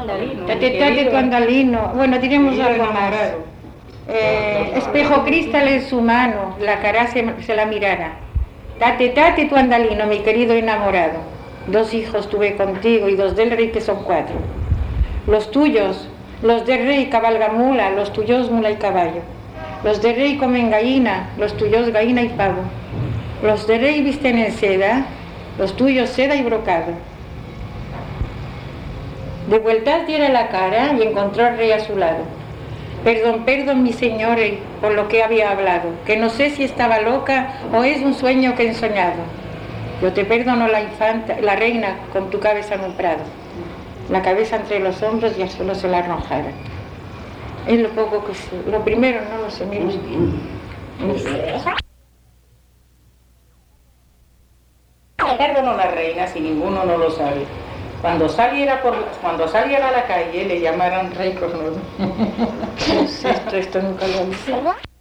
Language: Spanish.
andalino. Tate tu andalino. Bueno, diremos algo más. Espejo cristal en su mano, la cara se la mirara. Tate tu andalino, mi querido enamorado. 2 hijos tuve contigo y 2 del rey, que son 4. Los tuyos, los del rey cabalgan mula, los tuyos mula y caballo. Los del rey comen gallina, los tuyos gallina y pavo. Los del rey visten en seda, los tuyos seda y brocado. De vueltas diera la cara y encontró al rey a su lado. Perdón, mi señor, por lo que había hablado, que no sé si estaba loca o es un sueño que he soñado. Yo te perdono, la infanta, la reina, con tu cabeza en un prado. La cabeza entre los hombros y al suelo se la arrojara. Es lo poco que sé. Lo primero no lo sé, mira usted. Perdonó la reina si ninguno no lo sabe. Cuando saliera a la calle le llamaron rey cornudo. Esto nunca lo he visto.